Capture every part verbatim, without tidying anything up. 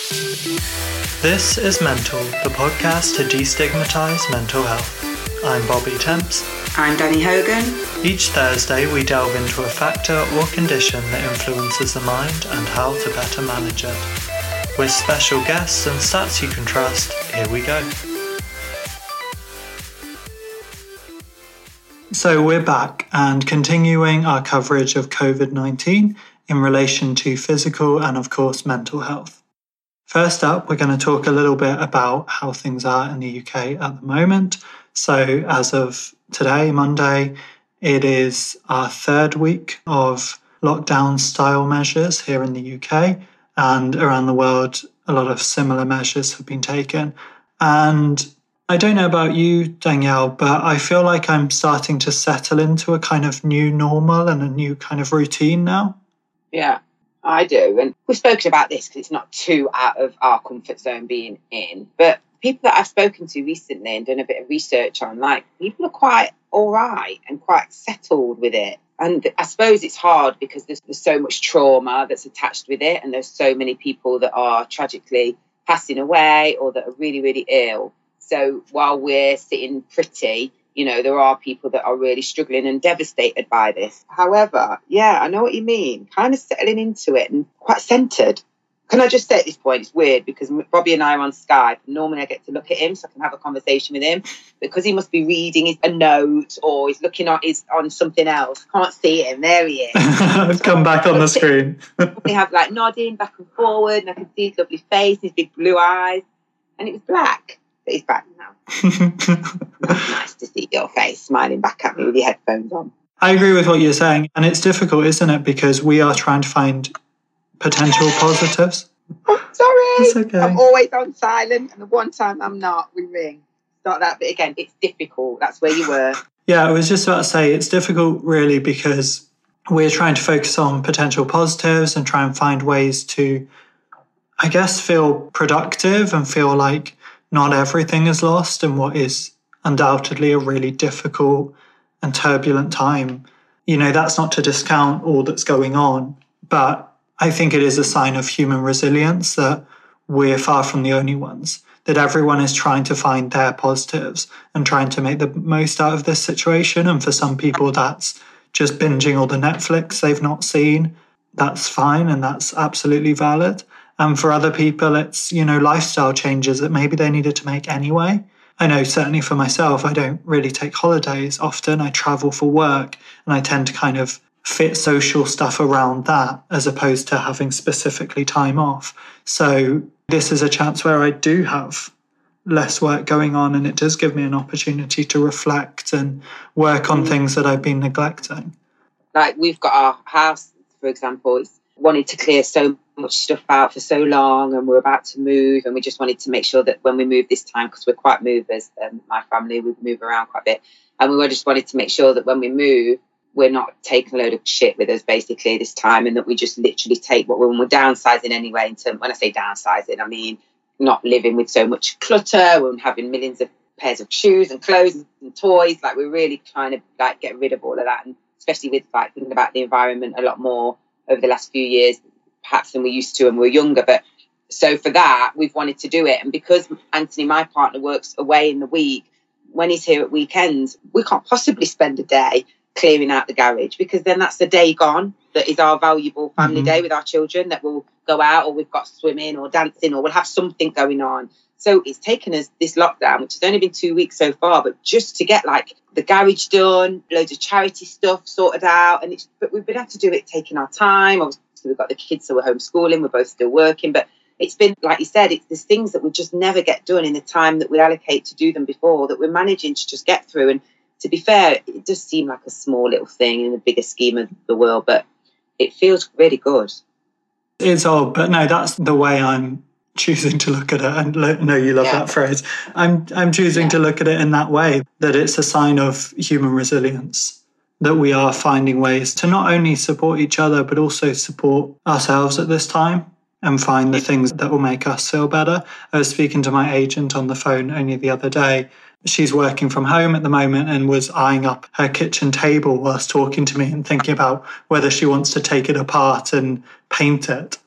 This is Mental, the podcast to destigmatise mental health. I'm Bobby Temps. I'm Danny Hogan. Each Thursday we delve into a factor or condition that influences the mind and how to better manage it. With special guests and stats you can trust, here we go. So we're back and continuing our coverage of covid nineteen in relation to physical and of course mental health. First up, we're going to talk a little bit about how things are in the U K at the moment. So as of today, Monday, it is our third week of lockdown style measures here in the U K, and around the world a lot of similar measures have been taken. And I don't know about you, Danielle, but I feel like I'm starting to settle into a kind of new normal and a new kind of routine now. Yeah, I do. And we've spoken about this because it's not too out of our comfort zone being in. But people that I've spoken to recently and done a bit of research on, like, people are quite all right and quite settled with it. And I suppose it's hard because there's, there's so much trauma that's attached with it. And there's so many people that are tragically passing away or that are really, really ill. So while we're sitting pretty, you know, there are people that are really struggling and devastated by this. However, yeah, I know what you mean. Kind of settling into it and quite centred. Can I just say at this point, it's weird because Bobby and I are on Skype. Normally I get to look at him so I can have a conversation with him. Because he must be reading his, a note or he's looking on, his, on something else. Can't see him. There he is. I've come back on the screen. We have like nodding back and forward and I can see his lovely face, his big blue eyes. And it was black. But he's back now. Nice to see your face smiling back at me with your headphones on. I agree with what you're saying. And it's difficult, isn't it? Because we are trying to find potential positives. Oh, sorry. It's okay. I'm always on silent. And the one time I'm not, we ring. Start that bit again. It's difficult. That's where you were. Yeah, I was just about to say it's difficult really because we're trying to focus on potential positives and try and find ways to, I guess, feel productive and feel like not everything is lost in what is undoubtedly a really difficult and turbulent time. You know, that's not to discount all that's going on, but I think it is a sign of human resilience that we're far from the only ones, that everyone is trying to find their positives and trying to make the most out of this situation. And for some people, that's just binging all the Netflix they've not seen. That's fine and that's absolutely valid. And for other people, it's, you know, lifestyle changes that maybe they needed to make anyway. I know certainly for myself, I don't really take holidays often. I travel for work and I tend to kind of fit social stuff around that as opposed to having specifically time off. So this is a chance where I do have less work going on and it does give me an opportunity to reflect and work on things that I've been neglecting. Like we've got our house, for example, it's wanted to clear so much stuff out for so long and we're about to move and we just wanted to make sure that when we move this time, because we're quite movers, um, my family, we move around quite a bit, and we just wanted to make sure that when we move, we're not taking a load of shit with us basically this time, and that we just literally take what we're, when we're downsizing anyway. In terms, when I say downsizing, I mean not living with so much clutter, we're having millions of pairs of shoes and clothes and toys. Like we're really trying to like get rid of all of that, and especially with like thinking about the environment a lot more over the last few years, perhaps than we used to when we were younger. But so for that, we've wanted to do it. And because Anthony, my partner, works away in the week, when he's here at weekends, we can't possibly spend a day clearing out the garage because then that's the day gone. That is our valuable family mm-hmm. day with our children that we'll go out or we've got swimming or dancing or we'll have something going on. So it's taken us this lockdown, which has only been two weeks so far, but just to get like the garage done, loads of charity stuff sorted out. And it's, but we've been able to do it taking our time. Obviously, we've got the kids, so we're homeschooling, we're both still working. But it's been, like you said, it's there's things that we just never get done in the time that we allocate to do them before that we're managing to just get through. And to be fair, it does seem like a small little thing in the bigger scheme of the world, but it feels really good. It's odd, but no, that's the way I'm choosing to look at it. And no, you love yeah. that phrase. I'm I'm choosing yeah. to look at it in that way, that it's a sign of human resilience, that we are finding ways to not only support each other, but also support ourselves at this time and find the things that will make us feel better. I was speaking to my agent on the phone only the other day. She's working from home at the moment and was eyeing up her kitchen table whilst talking to me and thinking about whether she wants to take it apart and paint it.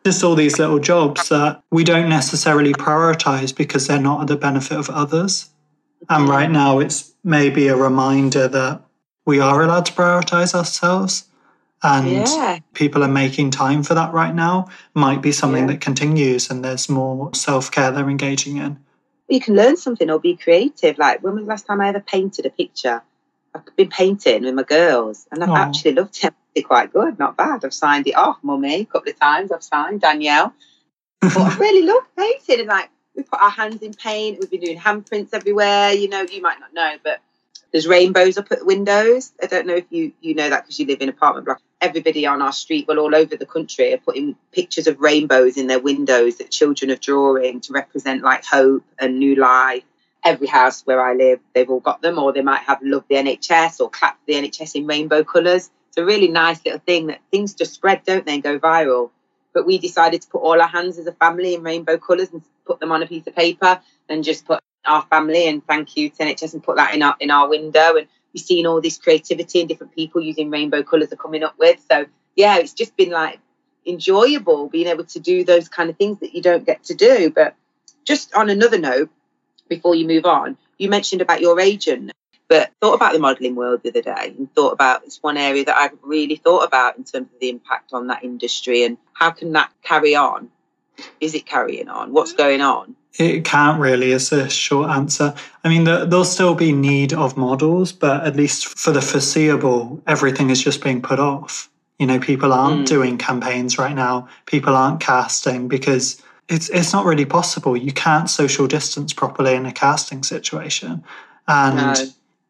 just all these little jobs that we don't necessarily prioritize because they're not at the benefit of others. And right now it's maybe a reminder that we are allowed to prioritize ourselves, and Yeah. people are making time for that right now. Might be something Yeah. that continues and there's more self-care they're engaging in. You can learn something or be creative. Like, when was the last time I ever painted a picture? I've been painting with my girls and I've Oh. actually loved it. It's quite good, not bad. I've signed it off, Mummy, a couple of times. I've signed Danielle. But I really love painting. And like, we put our hands in paint. We've been doing handprints everywhere. You know, you might not know, but there's rainbows up at the windows. I don't know if you, you know that because you live in apartment block. Everybody on our street, well, all over the country, are putting pictures of rainbows in their windows that children are drawing to represent like hope and new life. Every house where I live, they've all got them, or they might have Love the N H S or Clap the N H S in rainbow colours. It's a really nice little thing that things just spread, don't they, and go viral. But we decided to put all our hands as a family in rainbow colours and put them on a piece of paper and just put our family and thank you to N H S and put that in our in our window. And we've seen all this creativity and different people using rainbow colours are coming up with. So yeah, it's just been like enjoyable being able to do those kind of things that you don't get to do. But just on another note, before you move on, you mentioned about your agent, but thought about the modelling world the other day and thought about it's one area that I've really thought about in terms of the impact on that industry and how can that carry on? Is it carrying on? What's going on? It can't really, is a short answer. I mean, the, there'll still be need of models, but at least for the foreseeable, everything is just being put off. You know, people aren't Mm. doing campaigns right now. People aren't casting because it's it's not really possible. You can't social distance properly in a casting situation. And, No.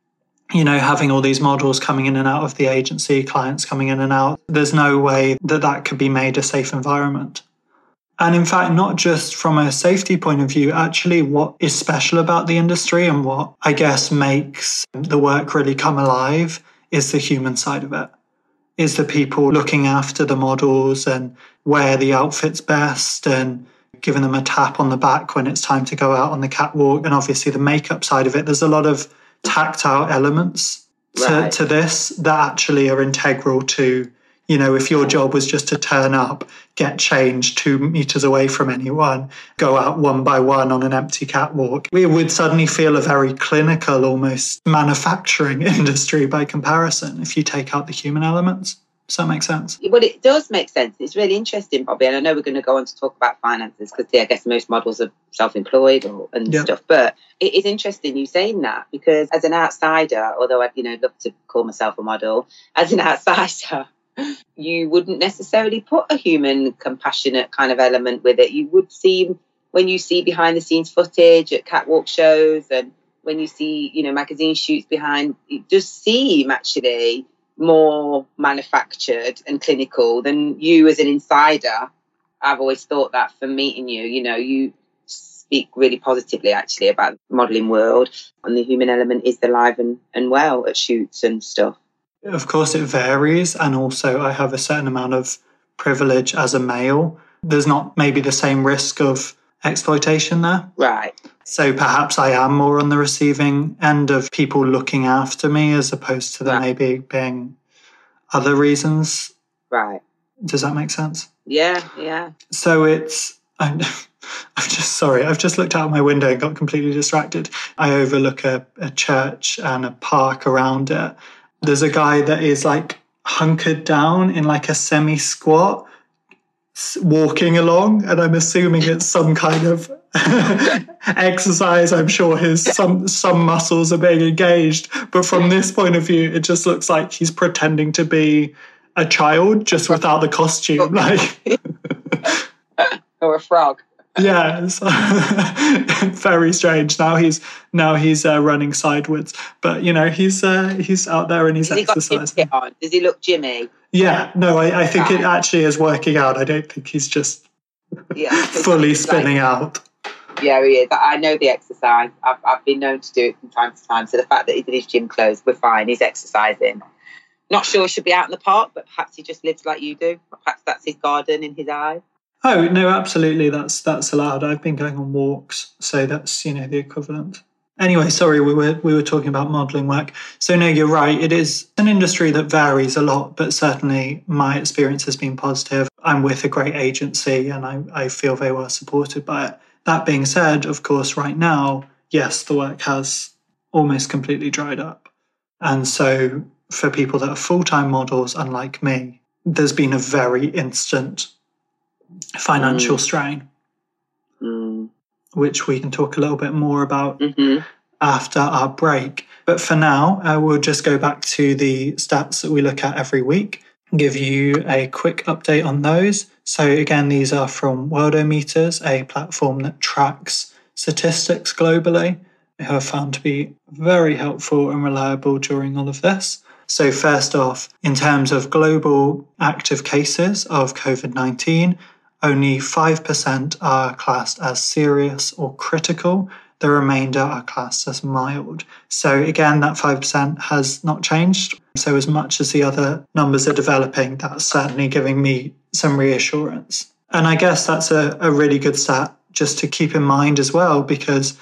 you know, having all these models coming in and out of the agency, clients coming in and out, there's no way that that could be made a safe environment. And in fact, not just from a safety point of view, actually what is special about the industry and what I guess makes the work really come alive is the human side of it. Is the people looking after the models and wear the outfits best and giving them a tap on the back when it's time to go out on the catwalk. And obviously the makeup side of it, there's a lot of tactile elements to, Right. to this that actually are integral to, you know, if your job was just to turn up, get changed two meters away from anyone, go out one by one on an empty catwalk, we would suddenly feel a very clinical, almost manufacturing industry by comparison if you take out the human elements. Does that make sense? Well, it does make sense. It's really interesting, Bobby, and I know we're going to go on to talk about finances because yeah, I guess most models are self-employed or, and Yeah. stuff. But it is interesting you saying that because as an outsider, although I'd you know love to call myself a model, as an outsider, you wouldn't necessarily put a human, compassionate kind of element with it. You would see when you see behind-the-scenes footage at catwalk shows and when you see you know magazine shoots behind, it does seem actually more manufactured and clinical than you as an insider. I've always thought that from meeting you, you know, you speak really positively actually about the modelling world and the human element is alive and, and well at shoots and stuff. Of course, it varies. And also, I have a certain amount of privilege as a male. There's not maybe the same risk of exploitation there. Right. So perhaps I am more on the receiving end of people looking after me as opposed to there Right. maybe being other reasons. Right. Does that make sense? Yeah, yeah. So it's, I'm, I'm just sorry, I've just looked out my window and got completely distracted. I overlook a, a church and a park around it. There's a guy that is like hunkered down in like a semi-squat, s- walking along, and I'm assuming it's some kind of exercise. I'm sure his some some muscles are being engaged, but from this point of view, it just looks like he's pretending to be a child, just without the costume. Like, Or a frog. yeah, it's very strange. Now he's now he's uh, running sideways, but you know he's uh, he's out there and he's Has he got his exercising. kit on? Does he look Jimmy? Yeah, no, I, I think it Right. actually is working out. I don't think he's just Yeah. fully Like- spinning out. Yeah, he is. I know the exercise. I've, I've been known to do it from time to time. So the fact that he's in his gym clothes, we're fine. He's exercising. Not sure he should be out in the park, but perhaps he just lives like you do. Perhaps that's his garden in his eye. Oh no, absolutely, that's that's allowed. I've been going on walks, so that's you know the equivalent. Anyway, sorry, we were we were talking about modelling work. So no, you're right. It is an industry that varies a lot, but certainly my experience has been positive. I'm with a great agency and I, I feel very well supported by it. That being said, of course, right now, yes, the work has almost completely dried up. And so for people that are full-time models, unlike me, there's been a very instant financial mm. strain, mm. which we can talk a little bit more about mm-hmm. after our break. But for now, uh, we'll just go back to the stats that we look at every week, give you a quick update on those. So again, these are from Worldometers, a platform that tracks statistics globally, who are found to be very helpful and reliable during all of this. So first off, in terms of global active cases of COVID nineteen, only five percent are classed as serious or critical. The remainder are classed as mild. So again, that five percent has not changed. So as much as the other numbers are developing, that's certainly giving me some reassurance. And I guess that's a, a really good stat just to keep in mind as well, because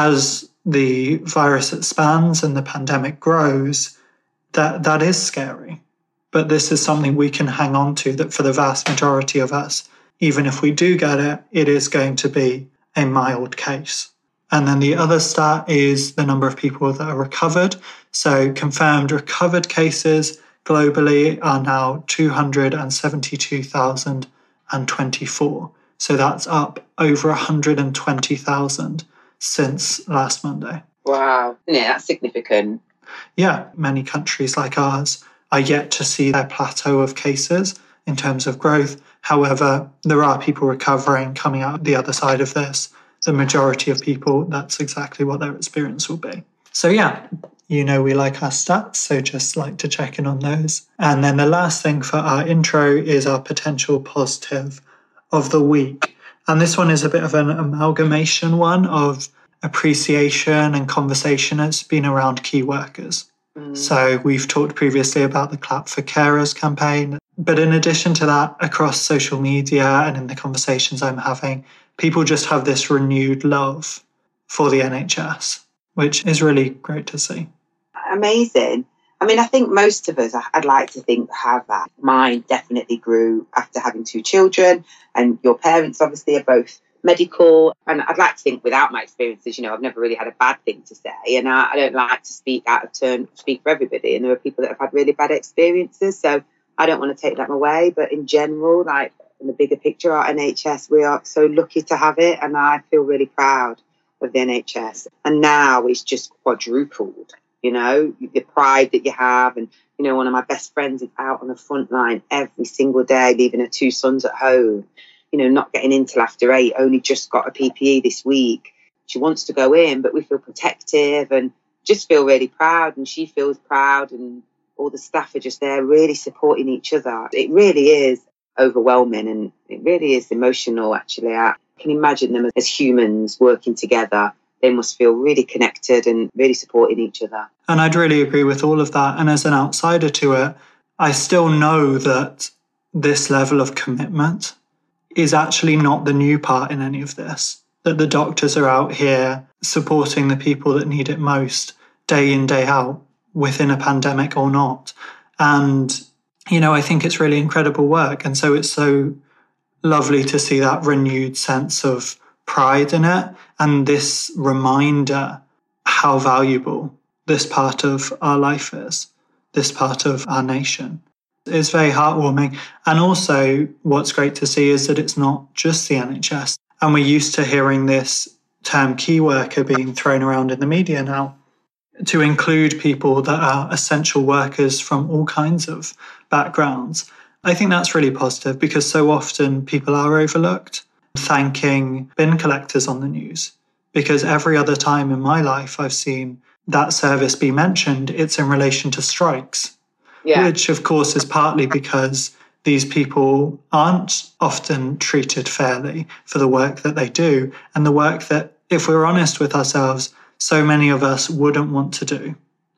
as the virus expands and the pandemic grows, that that is scary. But this is something we can hang on to, that for the vast majority of us, even if we do get it, it is going to be a mild case. And then the other stat is the number of people that are recovered. So confirmed recovered cases globally are now two hundred seventy-two thousand twenty-four. So that's up over one hundred twenty thousand since last Monday. Wow. Yeah, that's significant. Yeah, many countries like ours are yet to see their plateau of cases in terms of growth. However, there are people recovering, coming out the other side of this. The majority of people, that's exactly what their experience will be. So yeah, you know we like our stats, so just like to check in on those. And then the last thing for our intro is our potential positive of the week. And this one is a bit of an amalgamation one of appreciation and conversation. It's been around key workers. Mm. So we've talked previously about the Clap for Carers campaign. But in addition to that, across social media and in the conversations I'm having, people just have this renewed love for the N H S, which is really great to see. Amazing. I mean, I think most of us, I'd like to think, have that. Mine definitely grew after having two children, and your parents obviously are both medical. And I'd like to think without my experiences, you know, I've never really had a bad thing to say. And I, I don't like to speak out of turn, speak for everybody. And there are people that have had really bad experiences. So I don't want to take that away. But in general, like in the bigger picture, our N H S, we are so lucky to have it. And I feel really proud of the N H S. And now it's just quadrupled, you know, the pride that you have. And, you know, one of my best friends is out on the front line every single day, leaving her two sons at home, you know, not getting in till after eight, only just got a P P E this week. She wants to go in, but we feel protective and just feel really proud. And she feels proud, and all the staff are just there really supporting each other. It really is overwhelming, and it really is emotional, actually. I can imagine them as humans working together. They must feel really connected and really supporting each other. And I'd really agree with all of that. And as an outsider to it, I still know that this level of commitment is actually not the new part in any of this. That the doctors are out here supporting the people that need it most, day in, day out, within a pandemic or not. And, you know, I think it's really incredible work. And so it's so lovely to see that renewed sense of pride in it, and this reminder how valuable this part of our life is, this part of our nation. It's very heartwarming. And also what's great to see is that it's not just the N H S. And we're used to hearing this term key worker being thrown around in the media now to include people that are essential workers from all kinds of backgrounds. I think that's really positive, because so often people are overlooked. Thanking bin collectors on the news, because every other time in my life I've seen that service be mentioned, it's in relation to strikes, yeah. Which of course is partly because these people aren't often treated fairly for the work that they do, and the work that, if we're honest with ourselves, so many of us wouldn't want to do.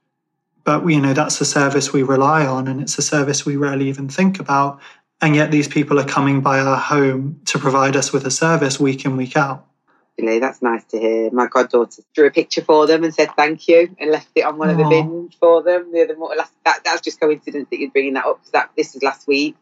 But, you know, that's a service we rely on, and it's a service we rarely even think about. And yet these people are coming by our home to provide us with a service week in, week out. Really, that's nice to hear. My goddaughter drew a picture for them and said thank you, and left it on one Aww. Of the bins for them. The other morning, that, that's just coincidence that you're bringing that up, because that, this was last week.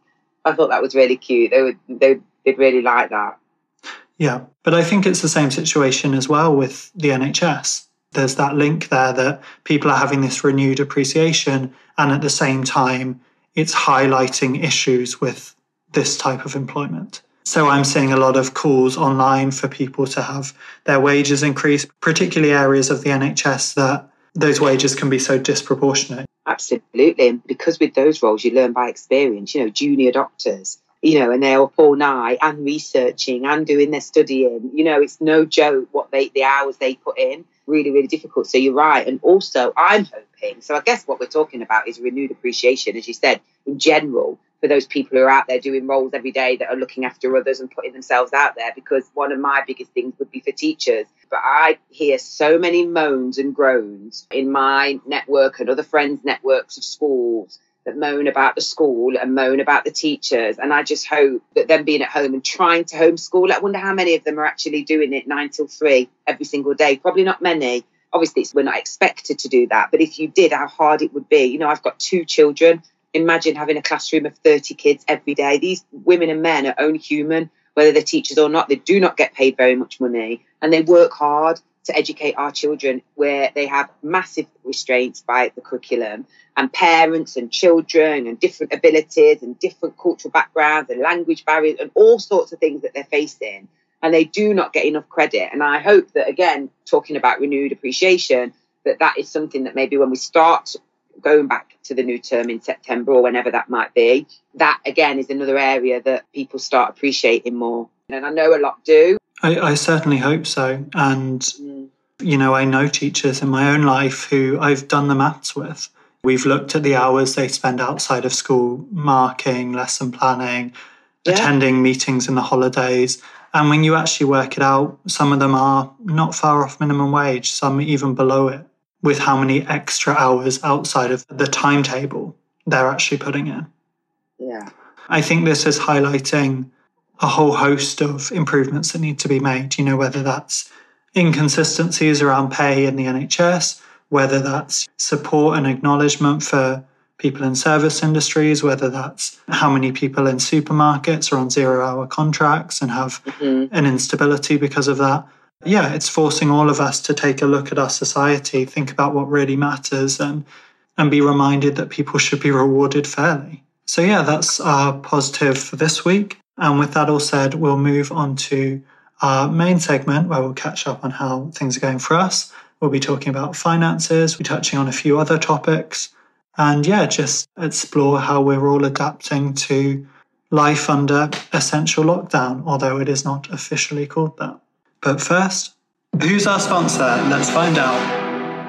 I thought that was really cute. They would, they, they'd really like that. Yeah, but I think it's the same situation as well with the N H S. There's that link there that people are having this renewed appreciation, and at the same time, it's highlighting issues with this type of employment. So I'm seeing a lot of calls online for people to have their wages increased, particularly areas of the N H S that those wages can be so disproportionate. Absolutely. And because with those roles, you learn by experience, you know, junior doctors, you know, and they're up all night and researching and doing their studying. You know, it's no joke what they, the hours they put in. Really, really difficult. So you're right. And also, I'm hoping, so I guess what we're talking about is renewed appreciation, as you said, in general, for those people who are out there doing roles every day that are looking after others and putting themselves out there. Because one of my biggest things would be for teachers. But I hear so many moans and groans in my network and other friends' networks of schools that moan about the school and moan about the teachers. And I just hope that them being at home and trying to homeschool, I wonder how many of them are actually doing it nine till three every single day. Probably not many. Obviously, we're not expected to do that. But if you did, how hard it would be. You know, I've got two children. Imagine having a classroom of thirty kids every day. These women and men are only human, whether they're teachers or not. They do not get paid very much money, and they work hard to educate our children, where they have massive restraints by the curriculum, and parents and children and different abilities and different cultural backgrounds and language barriers and all sorts of things that they're facing. And they do not get enough credit. And I hope that, again, talking about renewed appreciation, that that is something that maybe when we start going back to the new term in September or whenever that might be, that, again, is another area that people start appreciating more. And I know a lot do. I, I certainly hope so. And, mm. you know, I know teachers in my own life who I've done the maths with. We've looked at the hours they spend outside of school, marking, lesson planning, yeah. attending meetings in the holidays. And when you actually work it out, some of them are not far off minimum wage, some even below it, with how many extra hours outside of the timetable they're actually putting in. Yeah. I think this is highlighting a whole host of improvements that need to be made, you know, whether that's inconsistencies around pay in the N H S, whether that's support and acknowledgement for people in service industries, whether that's how many people in supermarkets are on zero-hour contracts and have mm-hmm. an instability because of that. Yeah, it's forcing all of us to take a look at our society, think about what really matters, and and be reminded that people should be rewarded fairly. So yeah, that's our positive for this week. And with that all said, we'll move on to our main segment where we'll catch up on how things are going for us. We'll be talking about finances, we're touching on a few other topics, and yeah, just explore how we're all adapting to life under essential lockdown, although it is not officially called that. But first, who's our sponsor? Let's find out.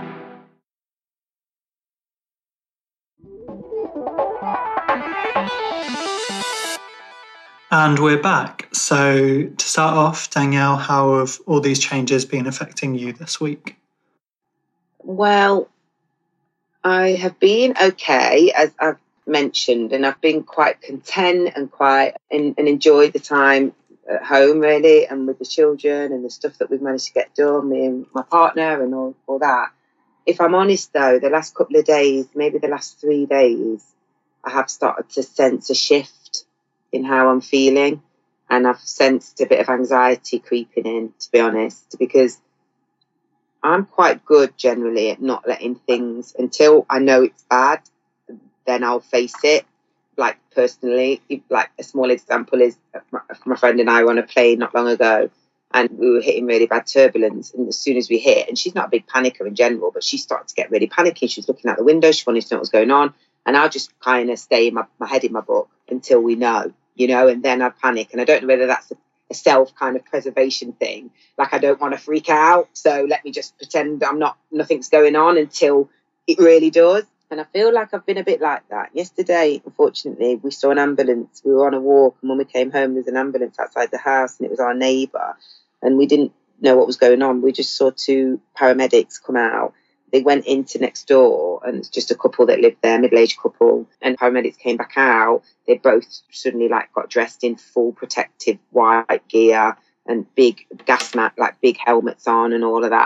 And we're back. So to start off, Danielle, how have all these changes been affecting you this week? Well, I have been okay, as I've mentioned, and I've been quite content and quite and, and enjoyed the time at home, really, and with the children and the stuff that we've managed to get done, me and my partner and all, all that. If I'm honest, though, the last couple of days, maybe the last three days, I have started to sense a shift in how I'm feeling, and I've sensed a bit of anxiety creeping in, to be honest, because I'm quite good generally at not letting things, until I know it's bad, then I'll face it. Like personally, like a small example is my friend and I were on a plane not long ago, and we were hitting really bad turbulence. And as soon as we hit, and she's not a big panicker in general, but she started to get really panicky. She was looking out the window. She wanted to know what was going on. And I'll just kind of stay in my, my head in my book until we know, you know, and then I panic. And I don't know whether that's a, a self kind of preservation thing. Like, I don't want to freak out. So let me just pretend I'm not, nothing's going on until it really does. And I feel like I've been a bit like that. Yesterday, unfortunately, we saw an ambulance. We were on a walk, and when we came home, there was an ambulance outside the house, and it was our neighbour. And we didn't know what was going on. We just saw two paramedics come out. They went into next door, and it's just a couple that lived there, middle-aged couple. And paramedics came back out. They both suddenly like got dressed in full protective white gear and big gas mat, like big helmets on and all of that.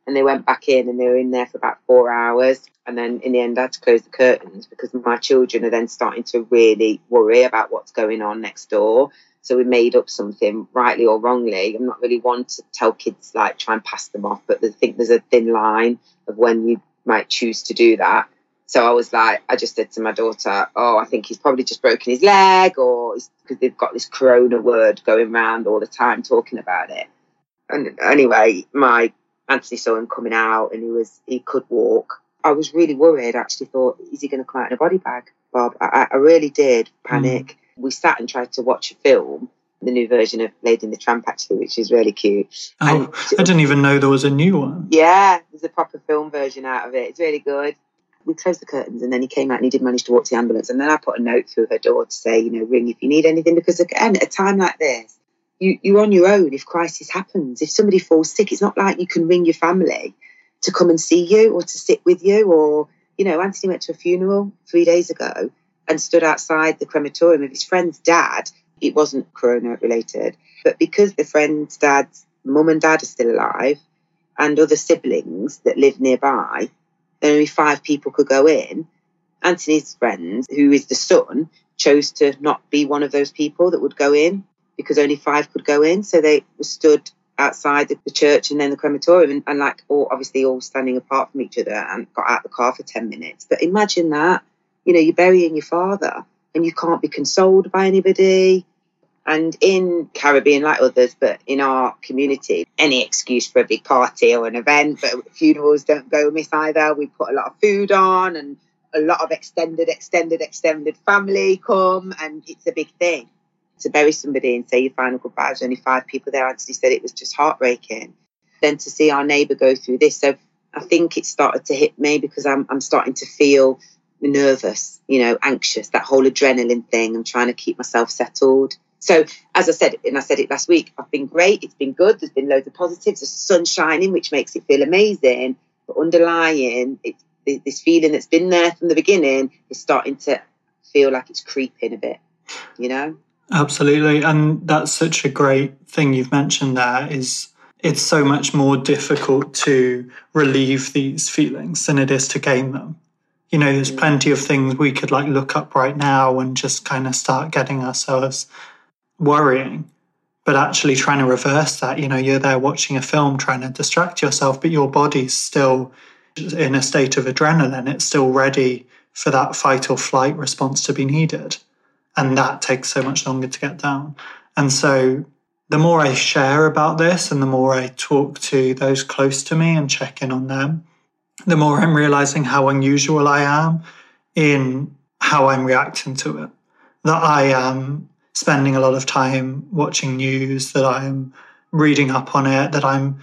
And they went back in and they were in there for about four hours. And then in the end, I had to close the curtains because my children are then starting to really worry about what's going on next door. So we made up something, rightly or wrongly. I'm not really one to tell kids, like, try and pass them off, but I think there's a thin line of when you might choose to do that. So I was like, I just said to my daughter, oh, I think he's probably just broken his leg, or because they've got this corona word going around all the time talking about it. And anyway, my Anthony saw him coming out and he was he could walk. I was really worried. I actually thought, is he going to come out in a body bag, Bob? I, I really did panic. Mm. We sat and tried to watch a film, the new version of Lady in the Tramp, actually, which is really cute. Oh, and I didn't even know there was a new one. Yeah, there's a proper film version out of it. It's really good. We closed the curtains and then he came out and he did manage to walk to the ambulance. And then I put a note through her door to say, you know, ring if you need anything. Because again, at a time like this, you, you're on your own if crisis happens. If somebody falls sick, it's not like you can ring your family to come and see you or to sit with you. Or, you know, Anthony went to a funeral three days ago and stood outside the crematorium of his friend's dad. It wasn't corona related, but because the friend's dad's mum and dad are still alive and other siblings that live nearby, only five people could go in. Anthony's friend, who is the son, chose to not be one of those people that would go in because only five could go in. So they stood outside the, the church and then the crematorium and, and like all obviously all standing apart from each other and got out the car for ten minutes. But imagine that, you know, you're burying your father and you can't be consoled by anybody. And in Caribbean, like others, but in our community, any excuse for a big party or an event, but funerals don't go amiss either. We put a lot of food on and a lot of extended, extended, extended family come, and it's a big thing. To bury somebody and say your final goodbye, there's only five people there. Anthony said it was just heartbreaking. Then to see our neighbour go through this. So I think it started to hit me because I'm I'm starting to feel nervous, you know, anxious, that whole adrenaline thing. I'm trying to keep myself settled. So, as I said, and I said it last week, I've been great. It's been good. There's been loads of positives. The sun's shining, which makes it feel amazing. But underlying, it's, this feeling that's been there from the beginning is starting to feel like it's creeping a bit, you know? Absolutely. And that's such a great thing you've mentioned there is it's so much more difficult to relieve these feelings than it is to gain them. You know, there's plenty of things we could like look up right now and just kind of start getting ourselves worrying, but actually trying to reverse that. You know, you're there watching a film trying to distract yourself, but your body's still in a state of adrenaline. It's still ready for that fight or flight response to be needed. And that takes so much longer to get down. And so the more I share about this and the more I talk to those close to me and check in on them, the more I'm realizing how unusual I am in how I'm reacting to it. That I am spending a lot of time watching news, that I'm reading up on it, that I'm...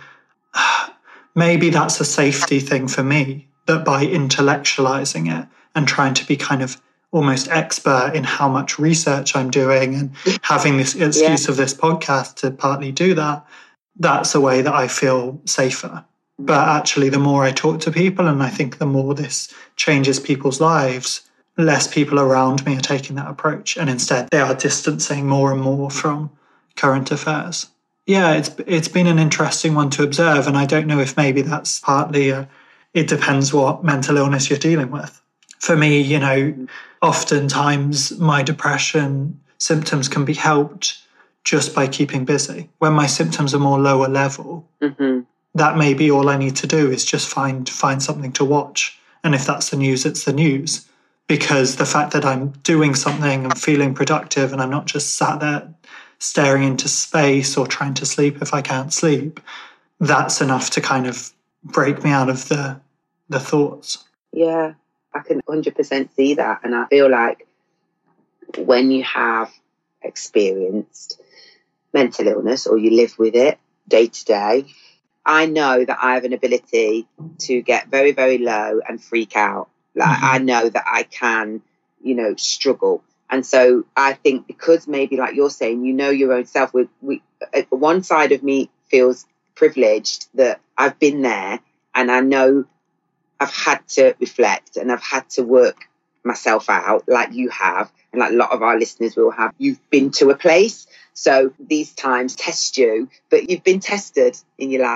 Maybe that's a safety thing for me, that by intellectualizing it and trying to be kind of almost expert in how much research I'm doing and having this excuse yeah. of this podcast to partly do that, that's a way that I feel safer. But actually, the more I talk to people, and I think the more this changes people's lives, less people around me are taking that approach. And instead, they are distancing more and more from current affairs. Yeah, it's it's been an interesting one to observe. And I don't know if maybe that's partly, a, it depends what mental illness you're dealing with. For me, you know, oftentimes my depression symptoms can be helped just by keeping busy. When my symptoms are more lower level, mm-hmm. that may be all I need to do is just find find something to watch. And if that's the news, it's the news. Because the fact that I'm doing something and feeling productive and I'm not just sat there staring into space or trying to sleep if I can't sleep, that's enough to kind of break me out of the the thoughts. Yeah, I can one hundred percent see that. And I feel like when you have experienced mental illness or you live with it day to day, I know that I have an ability to get very, very low and freak out. Like mm-hmm. I know that I can, you know, struggle. And so I think because maybe like you're saying, you know your own self, we, we, one side of me feels privileged that I've been there and I know I've had to reflect and I've had to work myself out like you have and like a lot of our listeners will have. You've been to a place. So these times test you, but you've been tested in your life.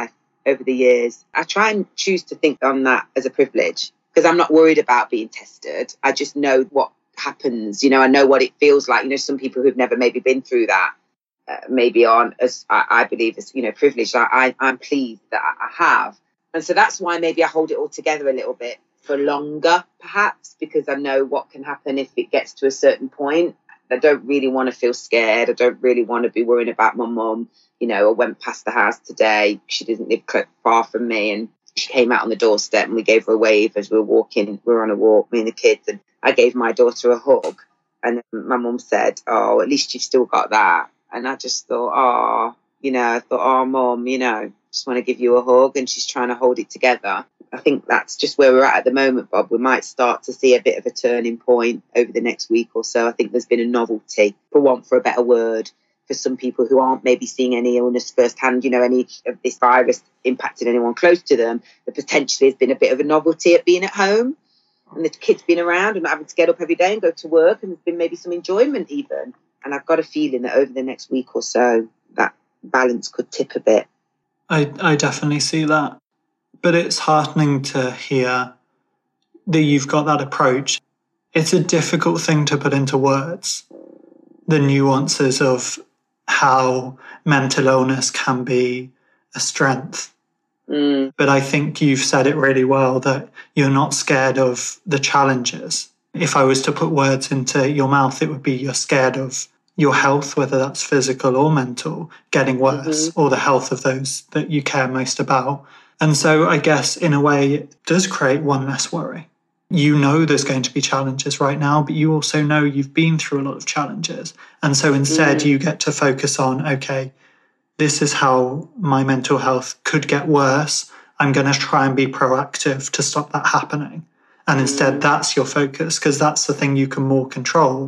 over the years. I try and choose to think on that as a privilege because I'm not worried about being tested. I just know what happens. You know, I know what it feels like. You know, some people who've never maybe been through that uh, maybe aren't as, I, I believe, as, you know, privileged. I, I, I'm pleased that I, I have. And so that's why maybe I hold it all together a little bit for longer, perhaps, because I know what can happen if it gets to a certain point. I don't really want to feel scared. I don't really want to be worrying about my mum. You know, I went past the house today. She doesn't live far from me. And she came out on the doorstep and we gave her a wave as we were walking. We were on a walk, me and the kids. And I gave my daughter a hug. And my mum said, oh, at least you've still got that. And I just thought, oh, you know, I thought, oh, mum, you know, just want to give you a hug. And she's trying to hold it together. I think that's just where we're at at the moment, Bob. We might start to see a bit of a turning point over the next week or so. I think there's been a novelty, for want for a better word, for some people who aren't maybe seeing any illness firsthand, you know, any of this virus impacting anyone close to them. There potentially has been a bit of a novelty at being at home and the kids being around and not having to get up every day and go to work. And there's been maybe some enjoyment even. And I've got a feeling that over the next week or so, that balance could tip a bit. I, I definitely see that. But it's heartening to hear that you've got that approach. It's a difficult thing to put into words, the nuances of how mental illness can be a strength. Mm. But I think you've said it really well, that you're not scared of the challenges. If I was to put words into your mouth, it would be you're scared of your health, whether that's physical or mental, getting worse, mm-hmm. or the health of those that you care most about. And so I guess in a way it does create one less worry. You know there's going to be challenges right now, but you also know you've been through a lot of challenges. And so instead mm. you get to focus on, okay, this is how my mental health could get worse. I'm going to try and be proactive to stop that happening. And instead mm. that's your focus, because that's the thing you can more control.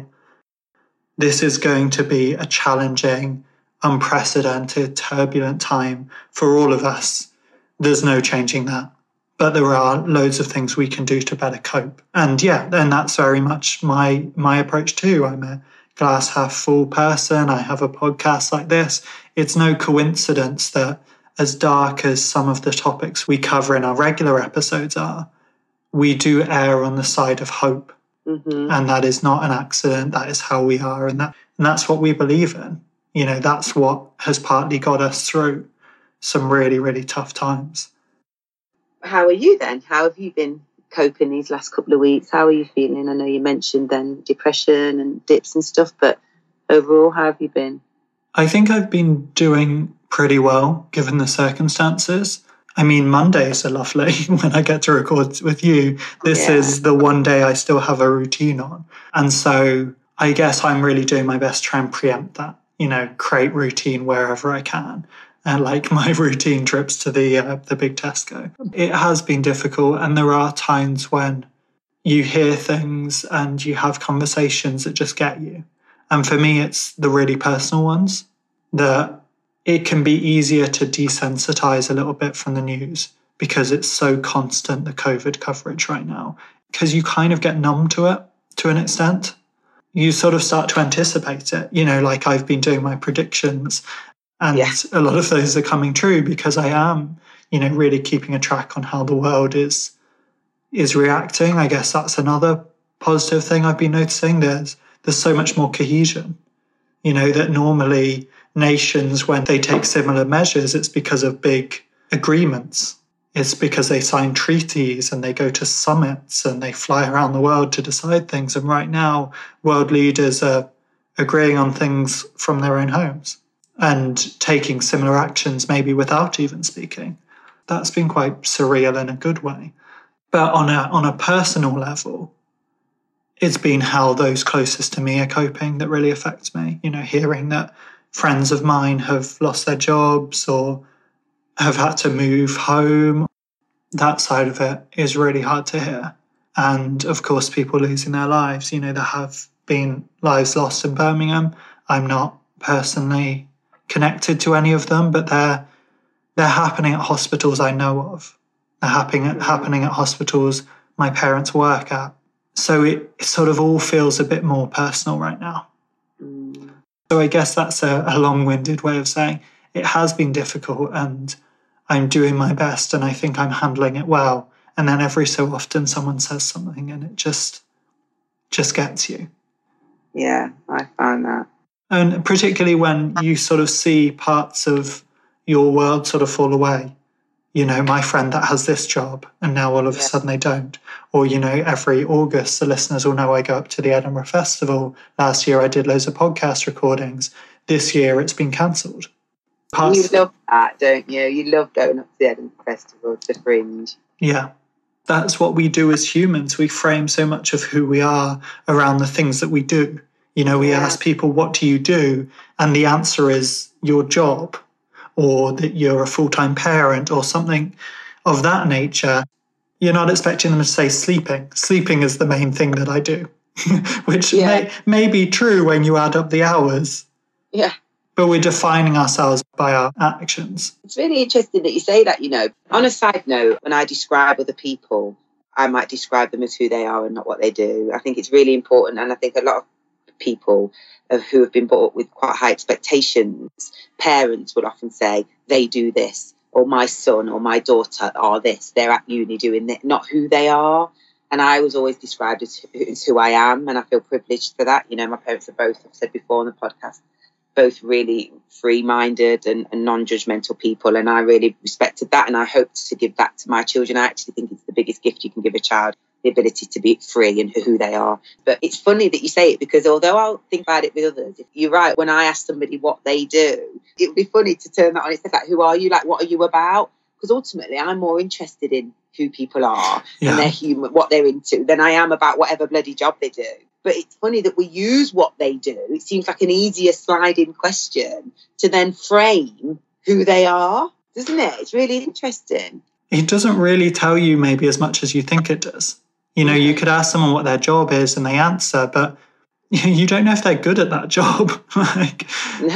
This is going to be a challenging, unprecedented, turbulent time for all of us. There's no changing that. But there are loads of things we can do to better cope. And yeah, and that's very much my my approach too. I'm a glass half full person. I have a podcast like this. It's no coincidence that as dark as some of the topics we cover in our regular episodes are, we do err on the side of hope. Mm-hmm. And that is not an accident. That is how we are. And that and that's what we believe in. You know, that's what has partly got us through some really, really tough times. How are you then? How have you been coping these last couple of weeks? How are you feeling? I know you mentioned then depression and dips and stuff, but overall, how have you been? I think I've been doing pretty well given the circumstances. I mean, Mondays are lovely when I get to record with you. This yeah. is the one day I still have a routine on. And so I guess I'm really doing my best to try and preempt that, you know, create routine wherever I can. And like my routine trips to the uh, the big Tesco. It has been difficult, and there are times when you hear things and you have conversations that just get you. And for me, it's the really personal ones that it can be easier to desensitize a little bit from the news because it's so constant, the COVID coverage right now, because you kind of get numb to it to an extent. You sort of start to anticipate it, you know, like I've been doing my predictions. And yeah. a lot of those are coming true because I am, you know, really keeping a track on how the world is is reacting. I guess that's another positive thing I've been noticing. There's there's so much more cohesion. You know, that normally nations, when they take similar measures, it's because of big agreements. It's because they sign treaties and they go to summits and they fly around the world to decide things. And right now, world leaders are agreeing on things from their own homes and taking similar actions maybe without even speaking. That's been quite surreal in a good way. But on a on a personal level, it's been how those closest to me are coping that really affects me. You know, hearing that friends of mine have lost their jobs or have had to move home, that side of it is really hard to hear. And of course, people losing their lives. You know, there have been lives lost in Birmingham. I'm not personally connected to any of them, but they're they're happening at hospitals I know of. They're happening at, happening at hospitals my parents work at. So it, it sort of all feels a bit more personal right now. So I guess that's a, a long-winded way of saying it has been difficult, and I'm doing my best and I think I'm handling it well. And then every so often someone says something and it just just gets you. Yeah, I find that. And particularly when you sort of see parts of your world sort of fall away. You know, my friend that has this job and now all of Yeah. a sudden they don't. Or, you know, every August, the listeners will know I go up to the Edinburgh Festival. Last year I did loads of podcast recordings. This year it's been cancelled. You love that, don't you? You love going up to the Edinburgh Festival, the Fringe. Yeah. That's what we do as humans. We frame so much of who we are around the things that we do. You know, we Yeah. ask people, what do you do? And the answer is your job, or that you're a full-time parent or something of that nature. You're not expecting them to say sleeping. Sleeping is the main thing that I do, which Yeah. may, may be true when you add up the hours. Yeah. But we're defining ourselves by our actions. It's really interesting that you say that, you know. On a side note, when I describe other people, I might describe them as who they are and not what they do. I think it's really important. And I think a lot of people who have been brought up with quite high expectations, parents would often say, they do this, or my son or my daughter are this, they're at uni doing this, not who they are. And I was always described as, as who I am, and I feel privileged for that. You know, my parents are both, I've said before on the podcast, both really free-minded and, and non-judgmental people, and I really respected that, and I hope to give that to my children. I actually think it's the biggest gift you can give a child, the ability to be free and who they are. But it's funny that you say it, because although I'll think about it with others, you're right, when I ask somebody what they do, it would be funny to turn that on. It's like, who are you? Like, what are you about? Because ultimately I'm more interested in who people are Yeah. and their human, what they're into, than I am about whatever bloody job they do. But it's funny that we use what they do. It seems like an easier sliding question to then frame who they are, doesn't it? It's really interesting. It doesn't really tell you maybe as much as you think it does. You know, Mhm. you could ask someone what their job is and they answer, but you don't know if they're good at that job. like,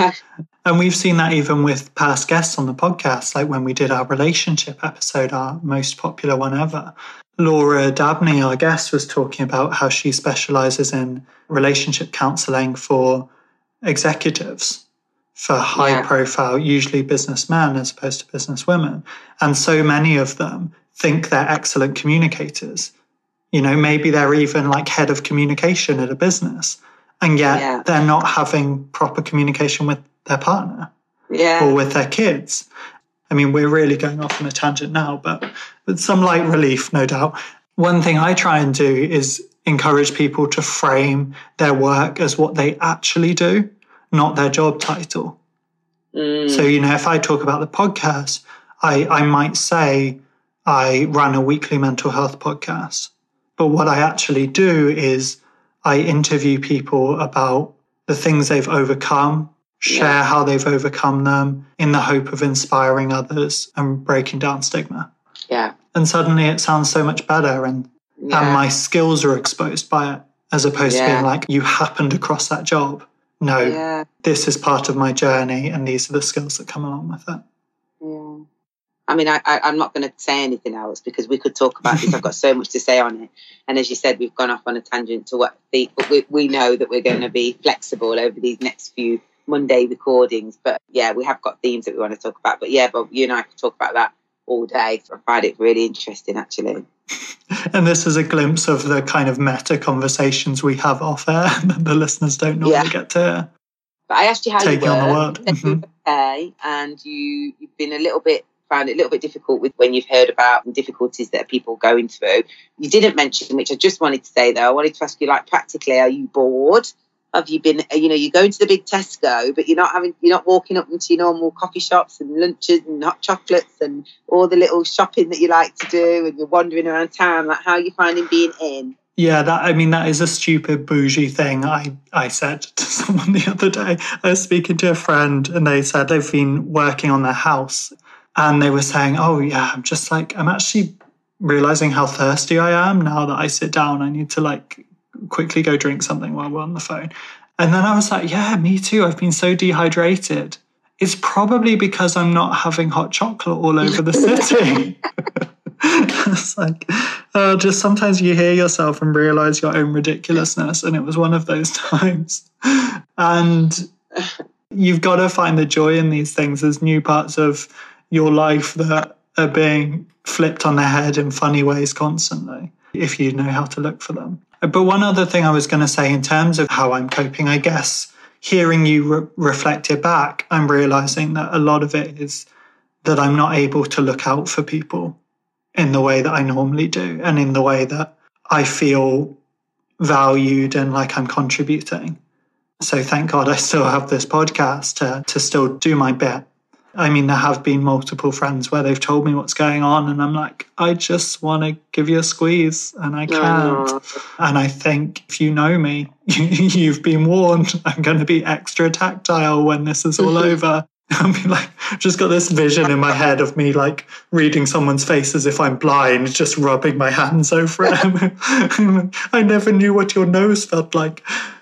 and we've seen that even with past guests on the podcast, like when we did our relationship episode, our most popular one ever. Laura Dabney, our guest, was talking about how she specializes in relationship counseling for executives, for high Yeah. profile, usually businessmen as opposed to businesswomen. And so many of them think they're excellent communicators. You know, maybe they're even like head of communication at a business, and yet Yeah. they're not having proper communication with their partner Yeah. or with their kids. I mean, we're really going off on a tangent now, but with some light relief, no doubt. One thing I try and do is encourage people to frame their work as what they actually do, not their job title. Mm. So, you know, if I talk about the podcast, I, I might say I run a weekly mental health podcast. But what I actually do is I interview people about the things they've overcome, share Yeah. how they've overcome them in the hope of inspiring others and breaking down stigma. Yeah. And suddenly it sounds so much better, and, Yeah. and my skills are exposed by it, as opposed to Yeah. being like, you happened across that job. No, Yeah. this is part of my journey and these are the skills that come along with it. Yeah. I mean, I, I, I'm not going to say anything else because we could talk about this. I've got so much to say on it. And as you said, we've gone off on a tangent to what the, but we, we know that we're going to be flexible over these next few Monday recordings. But yeah, we have got themes that we want to talk about. But yeah, but you and I could talk about that all day. So I find it really interesting, actually. And this is a glimpse of the kind of meta conversations we have off air that the listeners don't normally Yeah. get to But I asked you how take you were. on the world. You said you were okay, and you, you've been a little bit, found it a little bit difficult with when you've heard about the difficulties that people are going through. You didn't mention, which I just wanted to say though, I wanted to ask you, like, practically, are you bored? Have you been, you know, you're going to the big Tesco, but you're not having, you're not walking up into your normal coffee shops and lunches and hot chocolates and all the little shopping that you like to do, and you're wandering around town. Like, how are you finding being in? Yeah, that I mean, that is a stupid bougie thing I, I said to someone the other day. I was speaking to a friend and they said they've been working on their house and they were saying, oh yeah, I'm just like, I'm actually realizing how thirsty I am now that I sit down. I need to like quickly go drink something while we're on the phone. And then I was like, yeah, me too. I've been so dehydrated. It's probably because I'm not having hot chocolate all over the city. It's like, uh, just sometimes you hear yourself and realize your own ridiculousness. And it was one of those times. And you've got to find the joy in these things. There's new parts of your life that are being flipped on their head in funny ways constantly, if you know how to look for them. But one other thing I was going to say in terms of how I'm coping, I guess, hearing you re- reflect it back, I'm realizing that a lot of it is that I'm not able to look out for people in the way that I normally do, and in the way that I feel valued and like I'm contributing. So thank God I still have this podcast to, to still do my bit. I mean, there have been multiple friends where they've told me what's going on, and I'm like, I just want to give you a squeeze, and I can't. Oh. And I think if you know me, you've been warned. I'm going to be extra tactile when this is all over. I'll be like, just got this vision in my head of me like reading someone's face as if I'm blind, just rubbing my hands over it. I never knew what your nose felt like.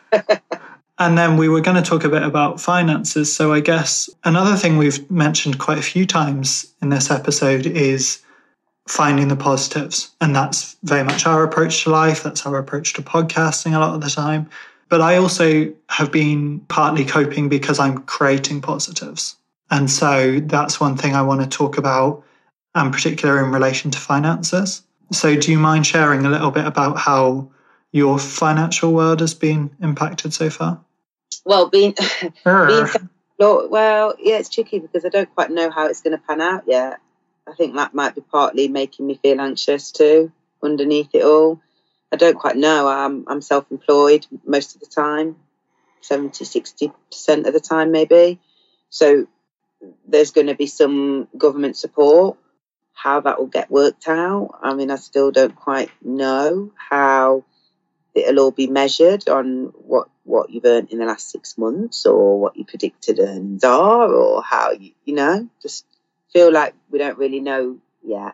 And then we were going to talk a bit about finances. So I guess another thing we've mentioned quite a few times in this episode is finding the positives. And that's very much our approach to life. That's our approach to podcasting a lot of the time. But I also have been partly coping because I'm creating positives. And so that's one thing I want to talk about, and particularly in relation to finances. So do you mind sharing a little bit about how your financial world has been impacted so far? Well, being, being well, yeah, it's tricky because I don't quite know how it's going to pan out yet. I think that might be partly making me feel anxious too, underneath it all. I don't quite know. I'm, I'm self-employed most of the time, seventy, sixty percent of the time maybe. So there's going to be some government support. How that will get worked out, I mean, I still don't quite know how it'll all be measured on what, what you've earned in the last six months or what your predicted earnings are, or how, you, you know, just feel like we don't really know yet.